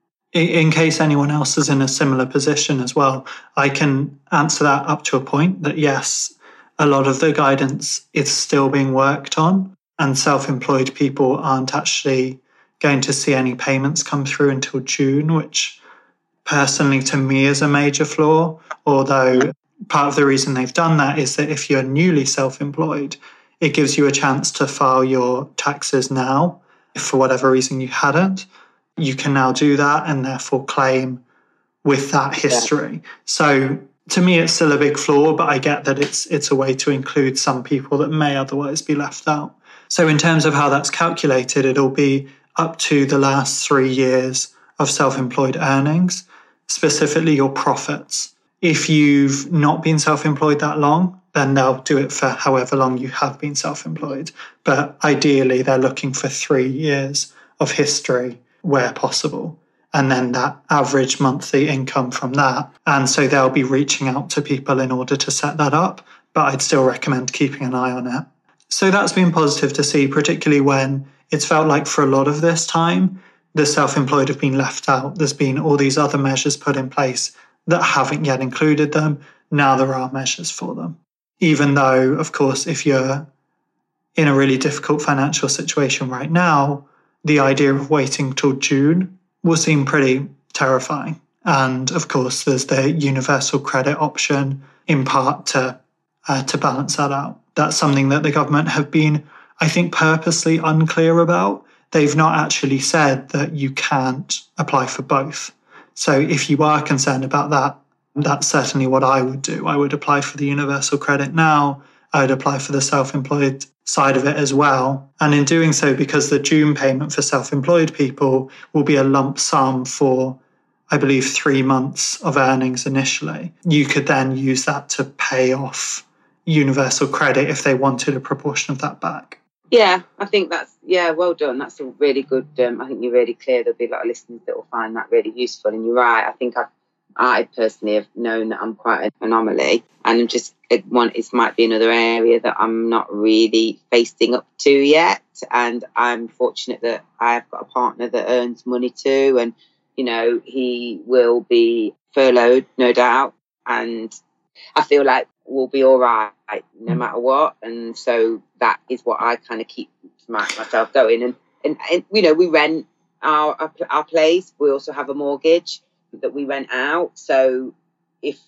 In case anyone else is in a similar position as well, I can answer that up to a point that yes, a lot of the guidance is still being worked on, and self-employed people aren't actually going to see any payments come through until June, which personally to me is a major flaw. Although part of the reason they've done that is that if you're newly self-employed, it gives you a chance to file your taxes now. If for whatever reason you hadn't, you can now do that and therefore claim with that history. Yeah. So to me, it's still a big flaw, but I get that it's it's a way to include some people that may otherwise be left out. So in terms of how that's calculated, it'll be up to the last three years of self-employed earnings, specifically your profits. If you've not been self-employed that long, then they'll do it for however long you have been self-employed. But ideally, they're looking for three years of history where possible, and then that average monthly income from that. And so they'll be reaching out to people in order to set that up, but I'd still recommend keeping an eye on it. So that's been positive to see, particularly when it's felt like for a lot of this time, the self-employed have been left out. There's been all these other measures put in place that haven't yet included them. Now there are measures for them. Even though, of course, if you're in a really difficult financial situation right now, the idea of waiting till June will seem pretty terrifying. And of course, there's the universal credit option in part to uh, to balance that out. That's something that the government have been, I think, purposely unclear about. They've not actually said that you can't apply for both. So if you are concerned about that, that's certainly what I would do. I would apply for the universal credit now. I would apply for the self-employed side of it as well. And in doing so, because the June payment for self-employed people will be a lump sum for, I believe, three months of earnings initially, you could then use that to pay off universal credit if they wanted a proportion of that back. Yeah, I think that's, yeah, well done. That's a really good, um, I think you're really clear. There'll be a lot of listeners that will find that really useful. And you're right, I think I've, I personally have known that I'm quite an anomaly, and I'm just, one, it might be another area that I'm not really facing up to yet. And I'm fortunate that I've got a partner that earns money too. And, you know, he will be furloughed, no doubt. And I feel like we'll be all right no matter what. And so that is what I kind of keep my, myself going. And, and, and, you know, we rent our, our, our place. We also have a mortgage that we rent out. So if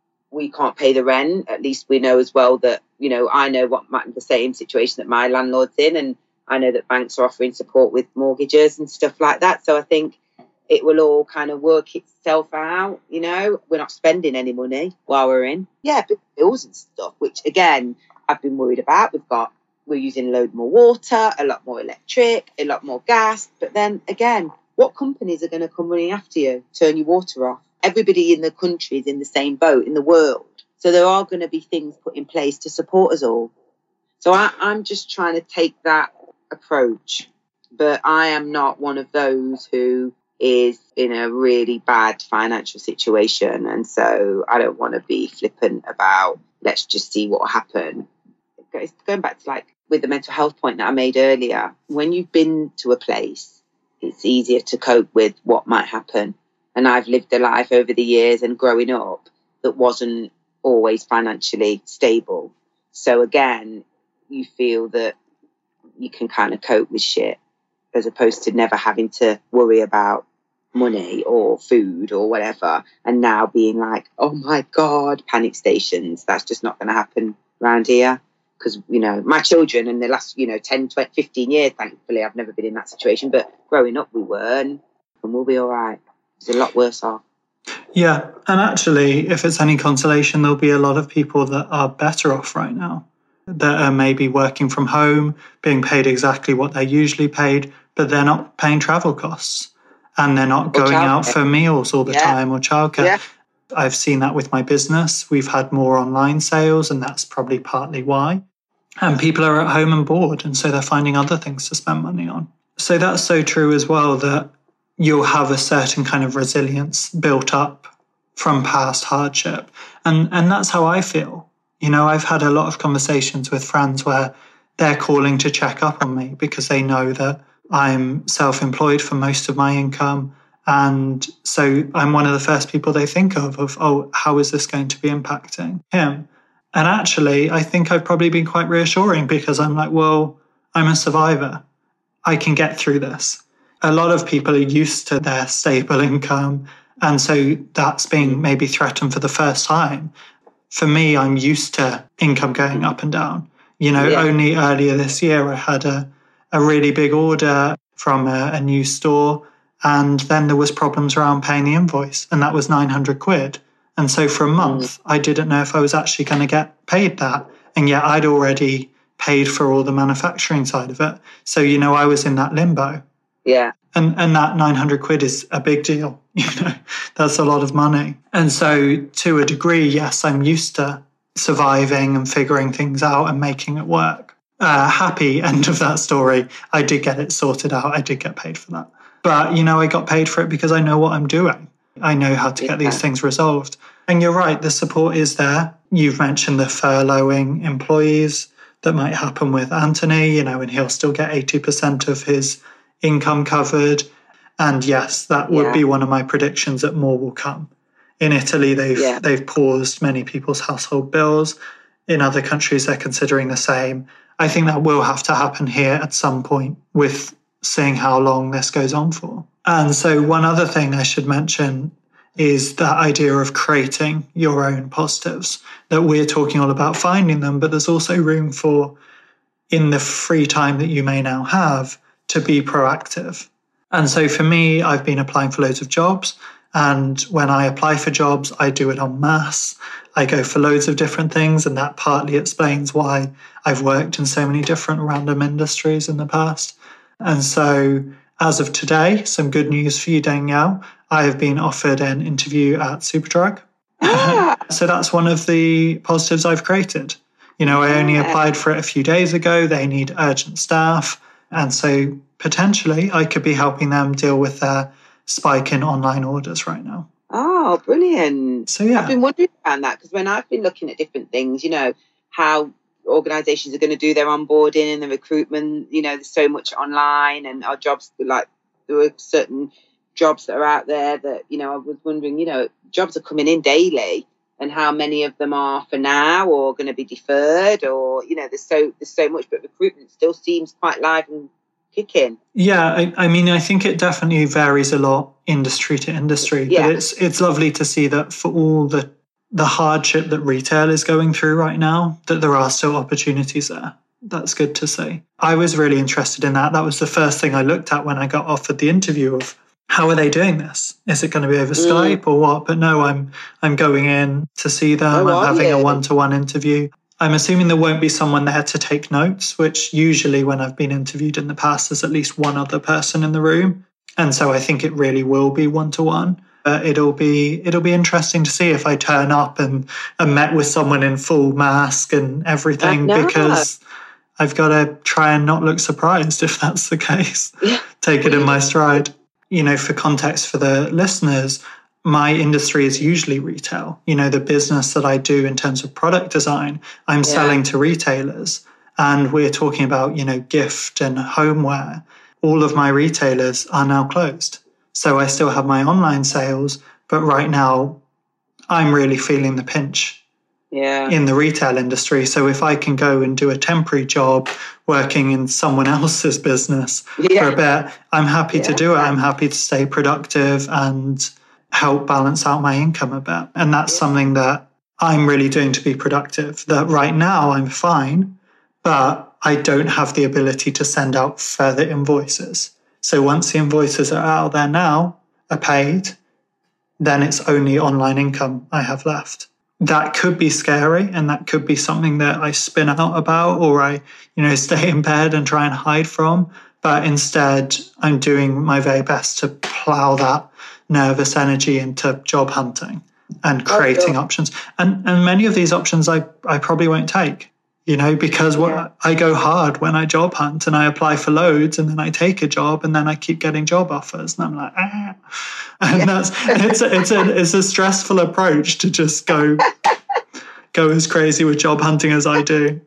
we can't pay the rent, at least we know as well that, you know, I know what my, the same situation that my landlord's in, and I know that banks are offering support with mortgages and stuff like that. So I think it will all kind of work itself out, you know. We're not spending any money while we're in. Yeah, but bills and stuff, which again, I've been worried about. We've got, we're using a load more water, a lot more electric, a lot more gas. But then again, what companies are going to come running after you, turn your water off? Everybody in the country is in the same boat in the world. So there are going to be things put in place to support us all. So I, I'm just trying to take that approach. But I am not one of those who is in a really bad financial situation. And so I don't want to be flippant about, let's just see what will happen. Going back to like with the mental health point that I made earlier, when you've been to a place, it's easier to cope with what might happen. And I've lived a life over the years and growing up that wasn't always financially stable. So again, you feel that you can kind of cope with shit as opposed to never having to worry about money or food or whatever, and now being like, oh my God, panic stations. That's just not going to happen around here. Because, you know, my children in the last, you know, ten, twenty, fifteen years, thankfully, I've never been in that situation. But growing up, we were, and, and we'll be all right. It's a lot worse off. Yeah. And actually, if it's any consolation, there'll be a lot of people that are better off right now, that are maybe working from home, being paid exactly what they're usually paid, but they're not paying travel costs. And they're not going out for meals all the yeah. time or childcare. Yeah. I've seen that with my business. We've had more online sales, and that's probably partly why. And people are at home and bored, and so they're finding other things to spend money on. So that's so true as well, that you'll have a certain kind of resilience built up from past hardship. And, and that's how I feel. You know, I've had a lot of conversations with friends where they're calling to check up on me because they know that I'm self-employed for most of my income. And so I'm one of the first people they think of, of, oh, how is this going to be impacting him? And actually, I think I've probably been quite reassuring because I'm like, well, I'm a survivor. I can get through this. A lot of people are used to their stable income. And so that's being maybe threatened for the first time. For me, I'm used to income going up and down. You know, yeah. Only earlier this year, I had a a really big order from a, a new store, and then there was problems around paying the invoice, and that was nine hundred quid. And so for a month, mm. I didn't know if I was actually going to get paid that. And yet I'd already paid for all the manufacturing side of it. So, you know, I was in that limbo. Yeah. And and that nine hundred quid is a big deal. You know, that's a lot of money. And so to a degree, yes, I'm used to surviving and figuring things out and making it work. Uh, happy end of that story. I did get it sorted out. I did get paid for that. But, you know, I got paid for it because I know what I'm doing. I know how to get yeah. these things resolved. And you're right, the support is there. You've mentioned the furloughing employees that might happen with Anthony, you know, and he'll still get eighty percent of his income covered. And yes, that would yeah. be one of my predictions that more will come. In Italy, they've yeah. they've paused many people's household bills. In other countries, they're considering the same. I think that will have to happen here at some point with seeing how long this goes on for. And so one other thing I should mention is that idea of creating your own positives, that we're talking all about finding them, but there's also room for, in the free time that you may now have, to be proactive. And so for me, I've been applying for loads of jobs. And when I apply for jobs, I do it en masse. I go for loads of different things, and that partly explains why I've worked in so many different random industries in the past. And so as of today, some good news for you, Danielle. I have been offered an interview at Superdrug. Ah. So that's one of the positives I've created. You know, I only applied for it a few days ago. They need urgent staff. And so potentially I could be helping them deal with their spike in online orders right now. Oh, brilliant. So, yeah. I've been wondering about that because when I've been looking at different things, you know, how organisations are going to do their onboarding and the recruitment, you know, there's so much online, and our jobs, like there are certain jobs that are out there that, you know, I was wondering, you know, jobs are coming in daily, and how many of them are for now or going to be deferred, or, you know, there's so there's so much, but recruitment still seems quite live and kicking. Yeah, I, I mean, I think it definitely varies a lot industry to industry, yeah. But it's it's lovely to see that for all the the hardship that retail is going through right now, that there are still opportunities there. That's good to see. I was really interested in that. That was the first thing I looked at when I got offered the interview of how are they doing this? Is it going to be over mm. Skype or what? But no, I'm I'm going in to see them. Oh, I'm having you? a one-to-one interview. I'm assuming there won't be someone there to take notes, which usually when I've been interviewed in the past, there's at least one other person in the room. And so I think it really will be one-to-one. But it'll be it'll be interesting to see if I turn up and am met with someone in full mask and everything, because I've got to try and not look surprised if that's the case. Yeah. Take it in my stride. You know, for context for the listeners, my industry is usually retail. You know, the business that I do in terms of product design, I'm yeah. selling to retailers. And we're talking about, you know, gift and homeware. All of my retailers are now closed. So I still have my online sales, but right now I'm really feeling the pinch yeah. in the retail industry. So if I can go and do a temporary job working in someone else's business yeah. for a bit, I'm happy yeah. to do it. I'm happy to stay productive and help balance out my income a bit. And that's yeah. something that I'm really doing to be productive. That right now I'm fine, but I don't have the ability to send out further invoices. So once the invoices are out there now, are paid, then it's only online income I have left. That could be scary, and that could be something that I spin out about, or I, you know, stay in bed and try and hide from. But instead, I'm doing my very best to plow that nervous energy into job hunting and creating oh, options. And and many of these options I, I probably won't take. You know, because what, yeah. I go hard when I job hunt and I apply for loads and then I take a job and then I keep getting job offers and I'm like, ah. And yeah. that's, it's a, it's a, it's a stressful approach to just go, go as crazy with job hunting as I do.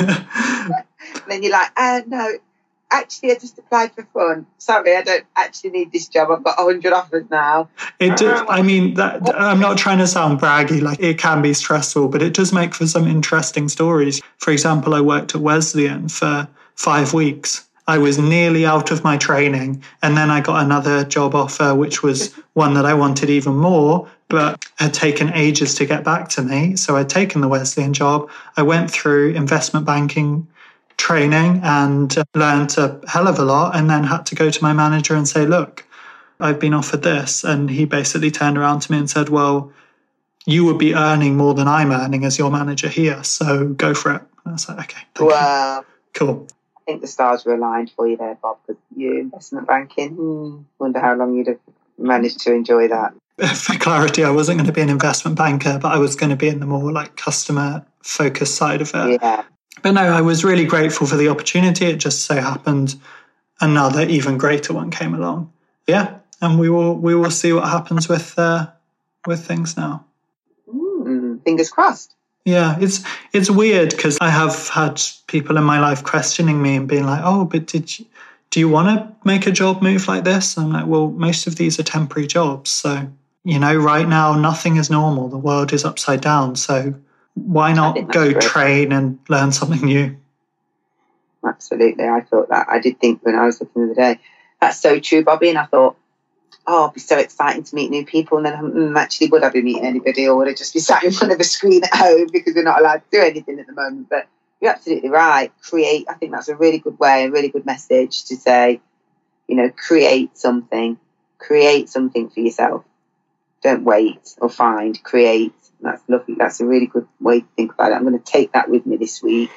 Then you're like, uh, no, actually I just applied for fun. Sorry, I don't actually need this job. I've got a hundred offers now. It does, I mean, that, I'm not trying to sound braggy, like it can be stressful, but it does make for some interesting stories. For example, I worked at Wesleyan for five weeks. I was nearly out of my training, and then I got another job offer, which was one that I wanted even more, but had taken ages to get back to me. So I'd taken the Wesleyan job. I went through investment banking training and learned a hell of a lot, and then had to go to my manager and say, look, I've been offered this. And he basically turned around to me and said, well, you would be earning more than I'm earning as your manager here, so go for it. And I was like, okay, thank wow. you. Cool. I think the stars were aligned for you there, Bob, because you investment banking, hmm, wonder how long you'd have managed to enjoy that. For clarity, I wasn't going to be an investment banker, but I was going to be in the more like customer focused side of it. Yeah. But no, I was really grateful for the opportunity. It just so happened another even greater one came along. Yeah, and we will we will see what happens with uh, with things now. Mm, fingers crossed. Yeah, it's it's weird because I have had people in my life questioning me and being like, "Oh, but did you, do you want to make a job move like this?" And I'm like, "Well, most of these are temporary jobs, so you know, right now nothing is normal. The world is upside down, so." Why not go great. train and learn something new? Absolutely. I thought that. I did think when I was looking the other day, that's so true, Bobby. And I thought, oh, it'd be so exciting to meet new people. And then mm, actually, would I be meeting anybody, or would I just be sat in front of a screen at home because we're not allowed to do anything at the moment? But you're absolutely right. Create. I think that's a really good way, a really good message to say, you know, create something. Create something for yourself. Don't wait or find. Create. That's lovely. That's a really good way to think about it. I'm going to take that with me this week.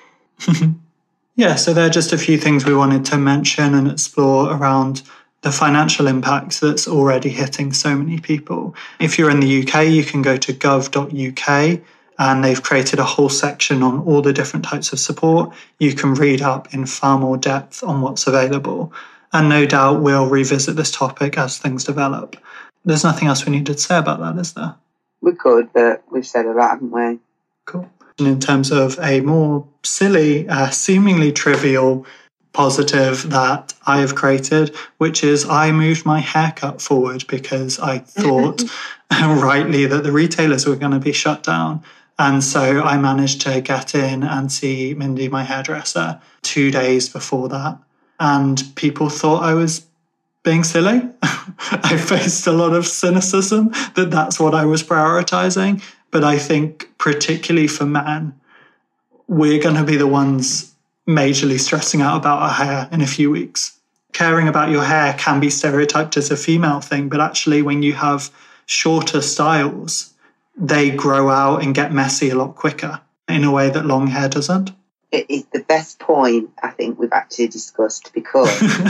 Yeah, so there are just a few things we wanted to mention and explore around the financial impact that's already hitting so many people. If you're in the U K, you can go to gov dot U K, and they've created a whole section on all the different types of support. You can read up in far more depth on what's available. And no doubt we'll revisit this topic as things develop. There's nothing else we need to say about that, is there? We could, but we've said a lot, haven't we? Cool. And in terms of a more silly, uh, seemingly trivial positive that I have created, which is I moved my haircut forward because I thought rightly that the retailers were going to be shut down. And so I managed to get in and see Mindy, my hairdresser, two days before that. And people thought I was being silly. I faced a lot of cynicism that that's what I was prioritizing. But I think particularly for men, we're going to be the ones majorly stressing out about our hair in a few weeks. Caring about your hair can be stereotyped as a female thing, but actually when you have shorter styles, they grow out and get messy a lot quicker in a way that long hair doesn't. It is the best point I think we've actually discussed, because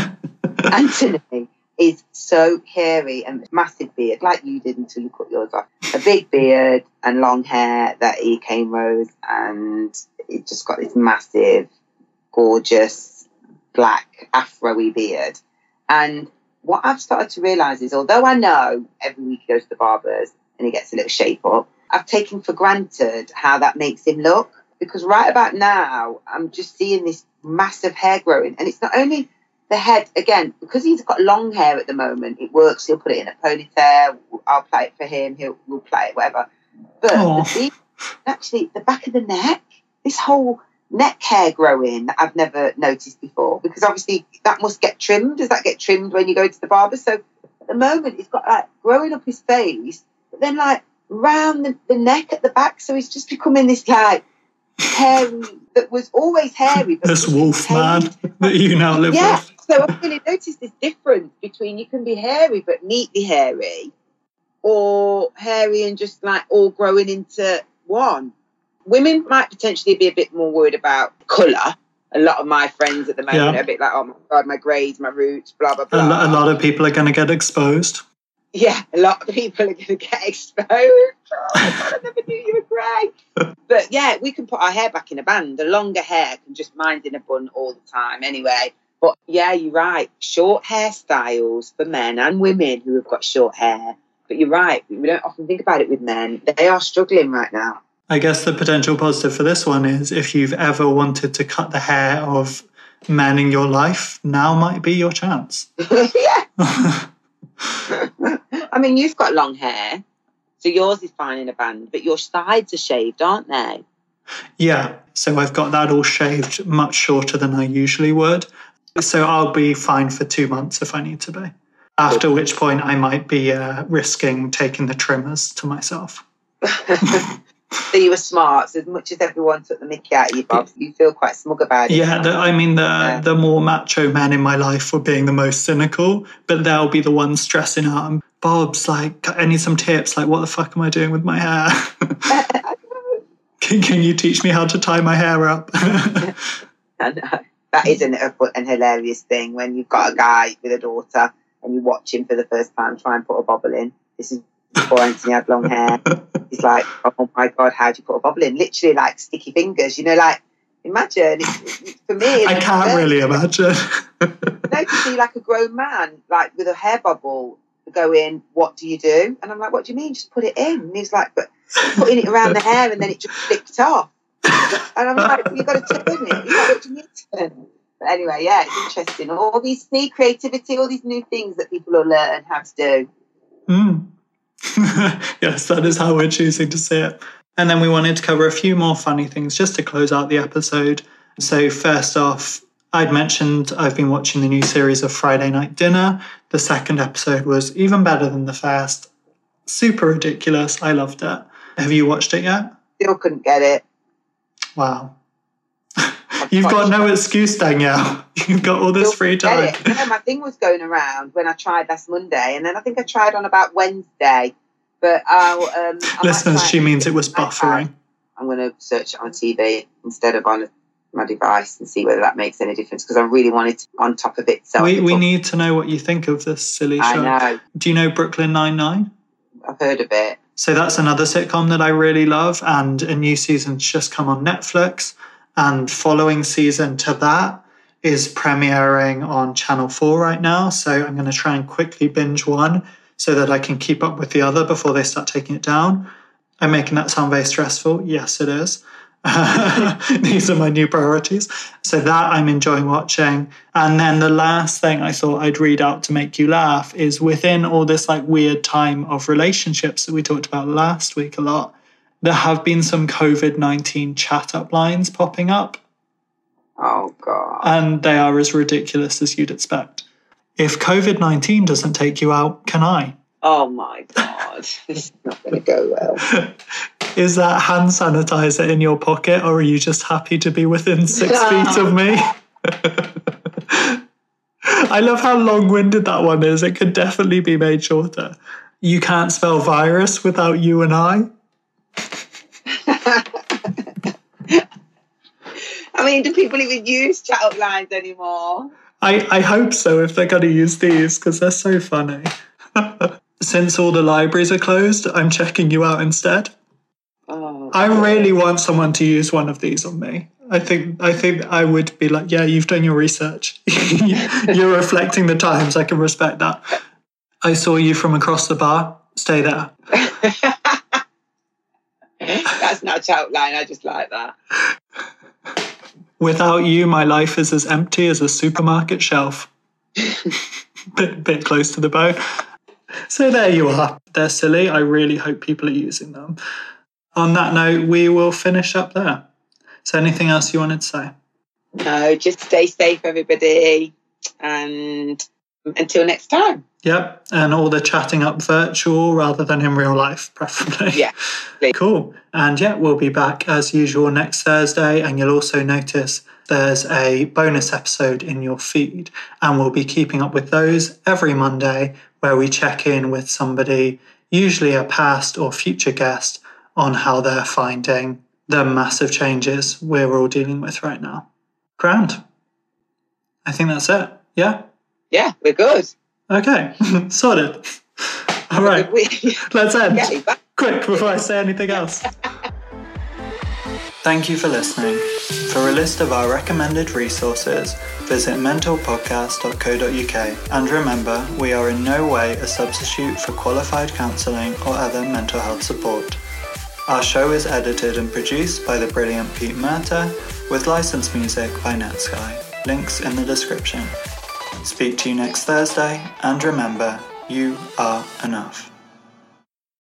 Anthony is so hairy and massive beard, like you did until you cut yours off. A big beard and long hair that he came rose, and he just got this massive, gorgeous, black, afro-y beard. And what I've started to realise is, although I know every week he goes to the barber's and he gets a little shape up, I've taken for granted how that makes him look. Because right about now, I'm just seeing this massive hair growing. And it's not only the head, again, because he's got long hair at the moment, it works. He'll put it in a ponytail. I'll play it for him. He'll we'll play it, whatever. But the, actually, the back of the neck, this whole neck hair growing that I've never noticed before. Because obviously that must get trimmed. Does that get trimmed when you go to the barber? So at the moment, he's got like growing up his face, but then like round the, the neck at the back. So he's just becoming this like hairy, that was always hairy. But this wolf man that you now live yeah. with. So I've really noticed this difference between you can be hairy but neatly hairy, or hairy and just like all growing into one. Women might potentially be a bit more worried about colour. A lot of my friends at the moment yeah. are a bit like, oh my God, my grades, my roots, blah, blah, blah. A, a lot of people are going to get exposed. Yeah, a lot of people are going to get exposed. Oh my God, I never knew you were grey. But yeah, we can put our hair back in a band. The longer hair can just mind in a bun all the time anyway. But yeah, you're right. Short hairstyles for men and women who have got short hair. But you're right. We don't often think about it with men. They are struggling right now. I guess the potential positive for this one is if you've ever wanted to cut the hair of men in your life, now might be your chance. Yeah. I mean, you've got long hair, so yours is fine in a band, but your sides are shaved, aren't they? Yeah, so I've got that all shaved much shorter than I usually would. So I'll be fine for two months if I need to be. After which point I might be uh, risking taking the trimmers to myself. So you were smart. So as much as everyone took the mickey out of you, Bob, you feel quite smug about it. Yeah, the, I mean, the yeah. the more macho men in my life were being the most cynical, but they'll be the ones stressing out. And Bob's like, I need some tips. Like, what the fuck am I doing with my hair? can, can you teach me how to tie my hair up? I know. That is an, an hilarious thing when you've got a guy with a daughter and you watch him for the first time try and put a bobble in. This is before Anthony had long hair. He's like, oh my God, how do you put a bobble in? Literally like sticky fingers, you know, like, imagine. It's, it's, for me, I can't very, really imagine. No, to see like a grown man, like with a hair bubble, going, what do you do? And I'm like, what do you mean? Just put it in. And he's like, but putting it around the hair and then it just flicked off. And I'm like, you've got to turn it. He's like, what do you need to turn? But anyway, yeah, it's interesting. All these new creativity, all these new things that people will learn how to do. Mm. Yes, that is how we're choosing to see it. And then we wanted to cover a few more funny things just to close out the episode. So first off, I'd mentioned I've been watching the new series of Friday Night Dinner. The second episode was even better than the first. Super ridiculous. I loved it. Have you watched it yet? Still couldn't get it. Wow. You've got no excuse, Danielle. You've got all this free time. No, my thing was going around when I tried last Monday, and then I think I tried on about Wednesday. But I'll, um, I listeners, she means it was buffering. I'm going to search it on T V instead of on my device and see whether that makes any difference, because I really wanted to on top of it. So we we need to know what you think of this silly show. I know. Do you know Brooklyn Nine-Nine? I've heard of it. So that's another sitcom that I really love, and a new season's just come on Netflix. And following season to that is premiering on Channel four right now. So I'm going to try and quickly binge one so that I can keep up with the other before they start taking it down. I'm making that sound very stressful. Yes, it is. These are my new priorities. So that I'm enjoying watching. And then the last thing I thought I'd read out to make you laugh is within all this like weird time of relationships that we talked about last week a lot, there have been some covid nineteen chat up lines popping up. Oh, God. And they are as ridiculous as you'd expect. If covid nineteen doesn't take you out, can I? Oh, my God. This is not going to go well. Is that hand sanitizer in your pocket, or are you just happy to be within six no. feet of me? I love how long-winded that one is. It could definitely be made shorter. You can't spell virus without you and I. I mean, do people even use chat-up lines anymore? I, I hope so, if they're going to use these, because they're so funny. Since all the libraries are closed, I'm checking you out instead. Oh, I really want someone to use one of these on me. I think I think I would be like, yeah, you've done your research. You're reflecting the times. I can respect that. I saw you from across the bar. Stay there. That's not a chat line. I just like that. Without you, my life is as empty as a supermarket shelf. bit, bit close to the bone. So there you are. They're silly. I really hope people are using them. On that note, we will finish up there. So anything else you wanted to say? No, just stay safe, everybody. And until next time. Yep. And all the chatting up virtual rather than in real life, preferably. Yeah. Please. Cool. And yeah, we'll be back as usual next Thursday. And you'll also notice there's a bonus episode in your feed. And we'll be keeping up with those every Monday, where we check in with somebody, usually a past or future guest, on how they're finding the massive changes we're all dealing with right now. Grand. I think that's it. Yeah? Yeah, we're good. Okay, sorted. All right, let's end. Okay, Quick, before I say anything else. Thank you for listening. For a list of our recommended resources, visit mental podcast dot co dot uk. And remember, we are in no way a substitute for qualified counselling or other mental health support. Our show is edited and produced by the brilliant Pete Murta, with licensed music by Netsky. Links in the description. Speak to you next Thursday, and remember, you are enough.